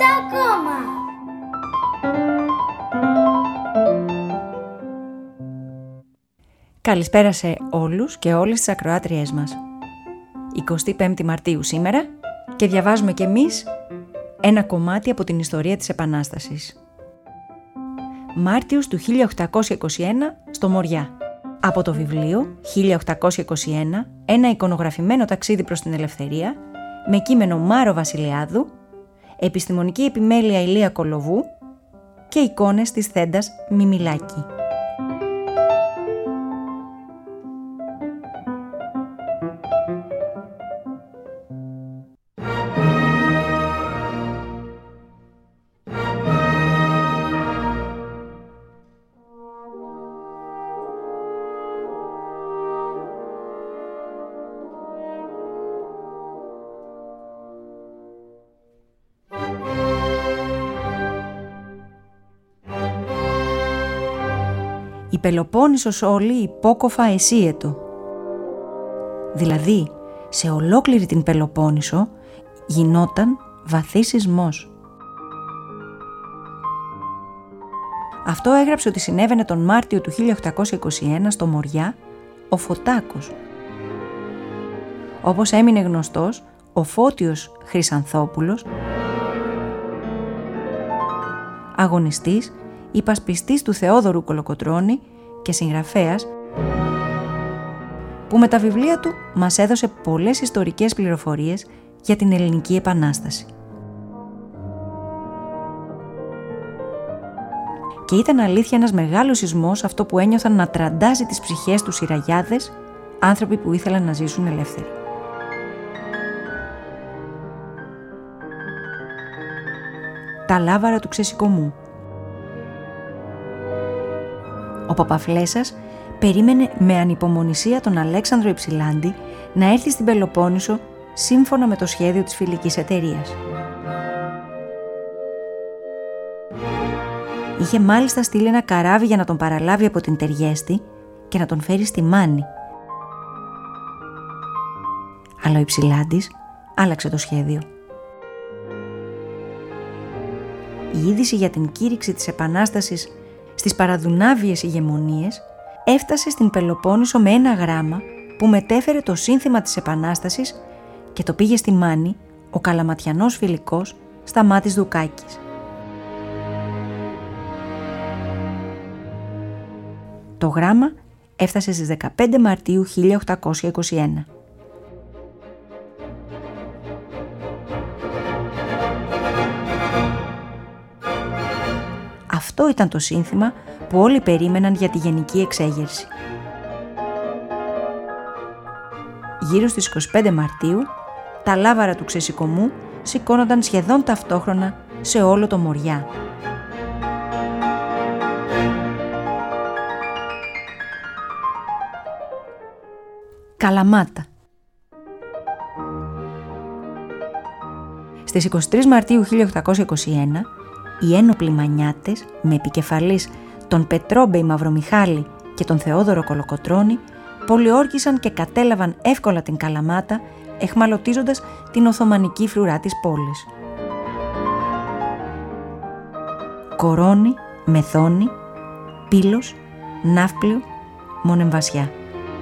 ακόμα! Καλησπέρα σε όλους και όλες τις ακροάτριές μας. 25η Μαρτίου σήμερα και διαβάζουμε κι εμείς ένα κομμάτι από την ιστορία της Επανάστασης. Μάρτιος του 1821 στο Μοριά. Από το βιβλίο 1821, ένα εικονογραφημένο ταξίδι προς την ελευθερία, με κείμενο Μάρο Βασιλιάδου, επιστημονική επιμέλεια Ηλία Κολοβού και εικόνες της Θέντας Μιμιλάκη. Η Πελοπόννησος όλη υπόκοφα εσύετο. Δηλαδή, σε ολόκληρη την Πελοπόννησο γινόταν βαθύς σεισμός. Αυτό έγραψε ότι συνέβαινε τον Μάρτιο του 1821 στο Μοριά ο Φωτάκος. Όπως έμεινε γνωστός, ο Φώτιος Χρυσανθόπουλος, αγωνιστής, υπασπιστής του Θεόδωρου Κολοκοτρώνη και συγγραφέας, που με τα βιβλία του μας έδωσε πολλές ιστορικές πληροφορίες για την Ελληνική Επανάσταση. Και ήταν αλήθεια ένας μεγάλος σεισμός αυτό που ένιωθαν να τραντάζει τις ψυχές τους οι ραγιάδες, άνθρωποι που ήθελαν να ζήσουν ελεύθεροι. Τα λάβαρα του Ξεσηκωμού. Ο Παπαφλέσσας περίμενε με ανυπομονησία τον Αλέξανδρο Υψηλάντη να έρθει στην Πελοπόννησο σύμφωνα με το σχέδιο της φιλικής εταιρείας. Είχε μάλιστα στείλει ένα καράβι για να τον παραλάβει από την Τεριέστη και να τον φέρει στη Μάνη. Αλλά ο Υψηλάντης άλλαξε το σχέδιο. Η είδηση για την κήρυξη της Επανάστασης στις παραδουνάβιες ηγεμονίες έφτασε στην Πελοπόννησο με ένα γράμμα που μετέφερε το σύνθημα της Επανάστασης και το πήγε στη Μάνη ο καλαματιανός φιλικός Σταμάτης Δουκάκης. Το γράμμα έφτασε στις 15 Μαρτίου 1821. Αυτό ήταν το σύνθημα που όλοι περίμεναν για τη γενική εξέγερση. Γύρω στις 25 Μαρτίου, τα λάβαρα του Ξεσηκωμού σηκώνονταν σχεδόν ταυτόχρονα σε όλο το Μοριά. Καλαμάτα. Στις 23 Μαρτίου 1821, οι ένοπλοι μανιάτες, με επικεφαλής τον Πετρόμπεϊ Μαυρομιχάλη και τον Θεόδωρο Κολοκοτρώνη, πολιόρκησαν και κατέλαβαν εύκολα την Καλαμάτα, εχμαλωτίζοντας την Οθωμανική φρουρά της πόλης. Κορώνη, Μεθόνη, Πύλος, Ναύπλιο, Μονεμβασιά.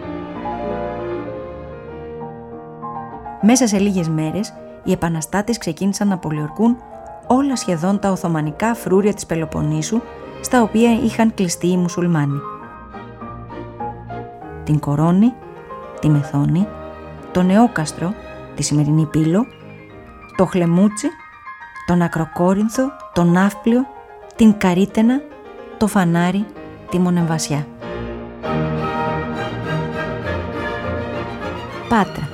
Μέσα σε λίγες μέρες, οι επαναστάτες ξεκίνησαν να πολιορκούν όλα σχεδόν τα Οθωμανικά φρούρια της Πελοποννήσου, στα οποία είχαν κλειστεί οι μουσουλμάνοι. Την Κορώνη, τη Μεθόνη, το Νεόκαστρο, τη σημερινή Πύλο, το Χλεμούτσι, τον Ακροκόρινθο, τον Ναύπλιο, την Καρύτενα, το Φανάρι, τη Μονεμβασιά. Πάτρα.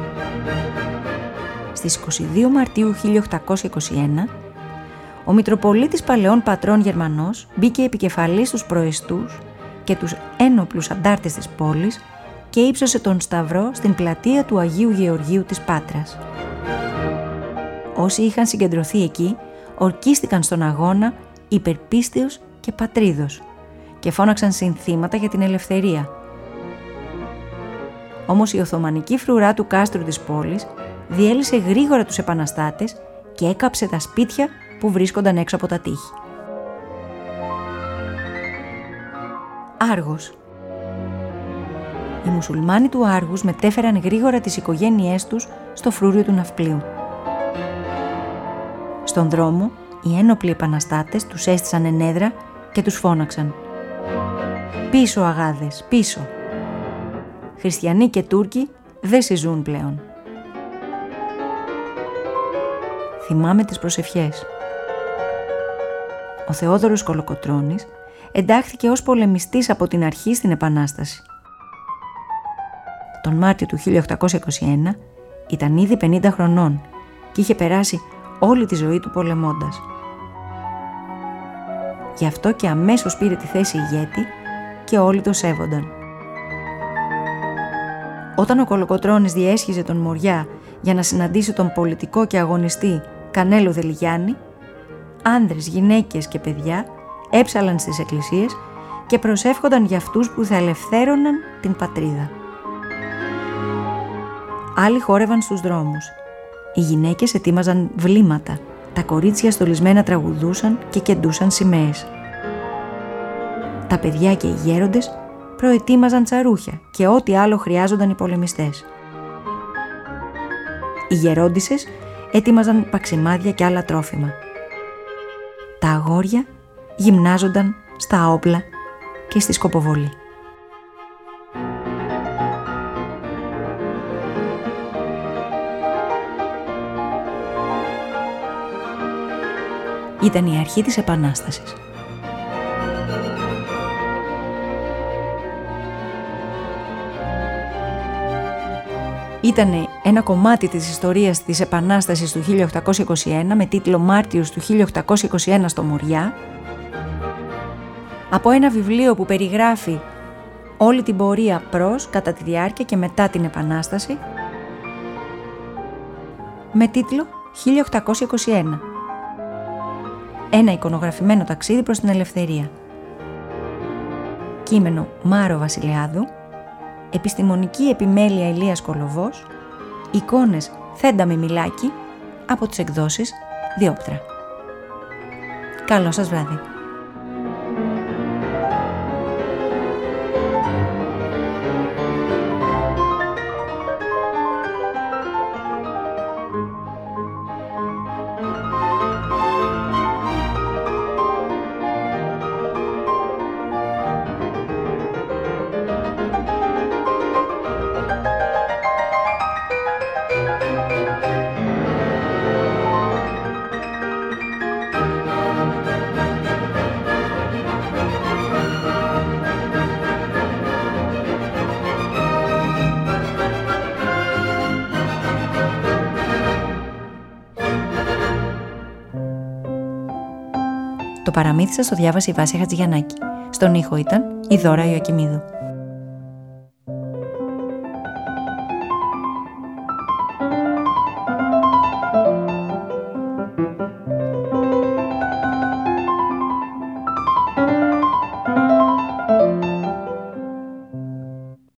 Στις 22 Μαρτίου 1821, ο Μητροπολίτης Παλαιών Πατρών Γερμανός μπήκε επικεφαλής στους προεστούς και τους ένοπλους αντάρτες της πόλης και ύψωσε τον σταυρό στην πλατεία του Αγίου Γεωργίου της Πάτρας. Όσοι είχαν συγκεντρωθεί εκεί ορκίστηκαν στον αγώνα υπερπίστεως και πατρίδος και φώναξαν συνθήματα για την ελευθερία. Όμως η Οθωμανική φρουρά του κάστρου της πόλης διέλυσε γρήγορα τους επαναστάτες και έκαψε τα σπίτια που βρίσκονταν έξω από τα τείχη. Άργος. Οι μουσουλμάνοι του Άργους μετέφεραν γρήγορα τις οικογένειές τους στο φρούριο του ναυπλίου. Στον δρόμο, οι ένοπλοι επαναστάτες τους έστησαν ενέδρα και τους φώναξαν «Πίσω αγάδες, πίσω! Χριστιανοί και Τούρκοι δεν συζούν πλέον». Θυμάμαι τις προσευχές. Ο Θεόδωρος Κολοκοτρώνης εντάχθηκε ως πολεμιστής από την αρχή στην Επανάσταση. Τον Μάρτιο του 1821 ήταν ήδη 50 χρονών και είχε περάσει όλη τη ζωή του πολεμώντας. Γι' αυτό και αμέσως πήρε τη θέση ηγέτη και όλοι το σέβονταν. Όταν ο Κολοκοτρώνης διέσχιζε τον Μοριά για να συναντήσει τον πολιτικό και αγωνιστή Κανέλο Δελιγιάννη, άνδρες, γυναίκες και παιδιά έψαλαν στις εκκλησίες και προσεύχονταν για αυτούς που θα ελευθέρωναν την πατρίδα. Άλλοι χόρευαν στους δρόμους. Οι γυναίκες ετοίμαζαν βλήματα, τα κορίτσια στολισμένα τραγουδούσαν και κεντούσαν σημαίες. Τα παιδιά και οι γέροντες προετοίμαζαν τσαρούχια και ό,τι άλλο χρειάζονταν οι πολεμιστές. Οι γερόντισσες ετοίμαζαν παξιμάδια και άλλα τρόφιμα. Τα αγόρια γυμνάζονταν στα όπλα και στη σκοποβολή. Ήταν η αρχή της Επανάστασης. Ήταν ένα κομμάτι της ιστορίας της Επανάστασης του 1821 με τίτλο «Μάρτιος του 1821 στο Μοριά», από ένα βιβλίο που περιγράφει όλη την πορεία προς, κατά τη διάρκεια και μετά την Επανάσταση, με τίτλο «1821». Ένα εικονογραφημένο ταξίδι προς την ελευθερία. Κείμενο Μάρο Βασιλιάδου. Επιστημονική επιμέλεια Ηλίας Κολοβός. Εικόνες Θέντα Μιμιλάκη από τις εκδόσεις Διόπτρα. Καλό σας βράδυ. Το παραμύθι σας το διάβασε η Βάσια Χατζηγιαννάκη. Στον ήχο ήταν η Δώρα Ιωακημίδου.